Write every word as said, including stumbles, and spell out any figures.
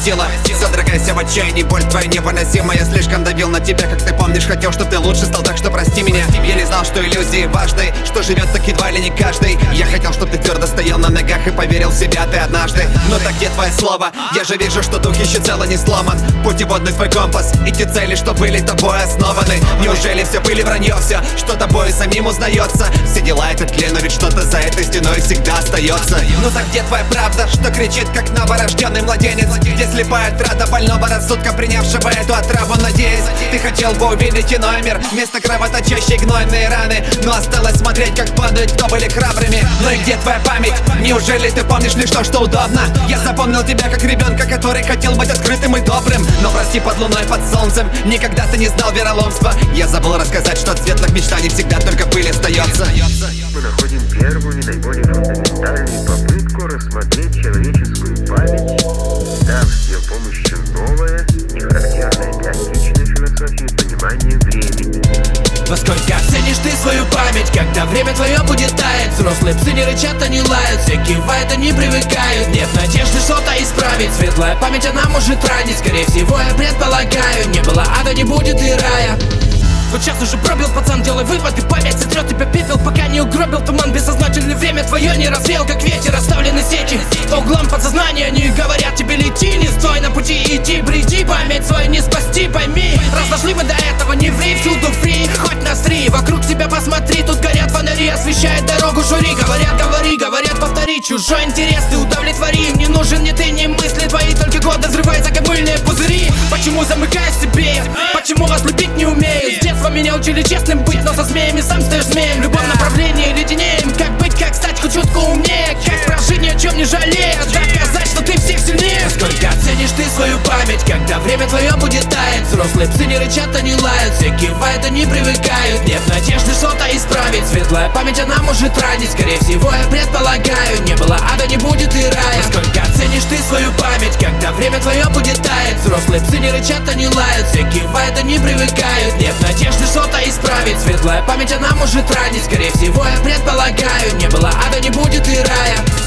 сила. Содрогайся в отчаянии, боль твоя невыносимая. Я слишком давил на тебя, как ты помнишь. Хотел, чтоб ты лучше стал, так что прости меня. Я не знал, что иллюзии важны, что живет так едва ли не каждый. Я хотел, чтоб ты твердо стоял на ногах и поверил в себя ты однажды. Но так где твое слово? Я же вижу, что дух еще цело не сломан. Путеводный твой компас и те цели, что были тобой основаны. Неужели все были вранье, все, что тобой самим узнается? Все дела это тлен, но ведь что-то за этой стеной всегда остается. Ну так где твоя правда, что кричит, как новорожденный младенец? Где слепая трата больного рассудка, принявшего эту отраву? Надеюсь, ты хотел бы увидеть иной мир, вместо кровоточащей гнойные раны. Но осталось смотреть, как падают, кто были храбрыми. Ну и где твоя память? Неужели ты помнишь лишь то, что удобно? Я запомнил тебя как ребенка, который хотел быть открытым и добрым. Но прости, под луной, под солнцем никогда ты не знал вероломства. Я забыл рассказать, что от светлых мечтаний всегда только пыль остается. Мы находим первую и наиболее фундаментальную попытку рассмотреть человеческую память, дав с ее помощью новое, нехарактерное для античной философии понимание времени. Во сколько оценишь ты свою память, когда время твое будет таять? Взрослые псы не рычат, они лают, все кивают, они привыкают. Нет надежды что-то исправить, светлая память она может ранить. Скорее всего я предполагаю, не было ада, не будет и рая. Вот сейчас уже пробил, пацан, делай вывод, и память сотрет тебя пепел, пока не угробил туман бессознательный. Время твое не развеял, как ветер, оставлены сети. По углам подсознания они говорят тебе: лети, не стой на пути, иди, бреди, память свою не спасти, пойми. Раз дошли мы до этого, не ври, всюду фри, хоть насри. Вокруг себя посмотри, тут горят фонари, освещает дорогу жюри. Говорят, говори, говорят, повтори, чужой интерес ты удовлетвори. Не нужен ни ты, ни мысли твои, только годы взрываются, как мыльные пузыри. Почему замыкаюсь в себе? Почему вас любить не умею? С детства меня учили честным быть, но со змеями сам стаешь змеем. В любом направлении леденеем. Как быть, как стать хоть чутку умнее? Как прожить ни о чем не жалея? Доказать, что ты всех сильнее. Сколько оценишь ты свою память, когда время твое будет таять? Взрослые псы не рычат, они лают, все кивают, они привыкают. Нет надежды что-то исправить, светлая память она может ранить. Скорее всего я предполагаю, не было ада, не будет и рая. Сколько оценишь ты свою память, когда время твое будет таять? Взрослые псы не рычат, они лают, все кивают, они привыкают. Нет надежды что-то исправить, светлая память она может ранить. Скорее всего я предполагаю, не было ада, не будет и рая.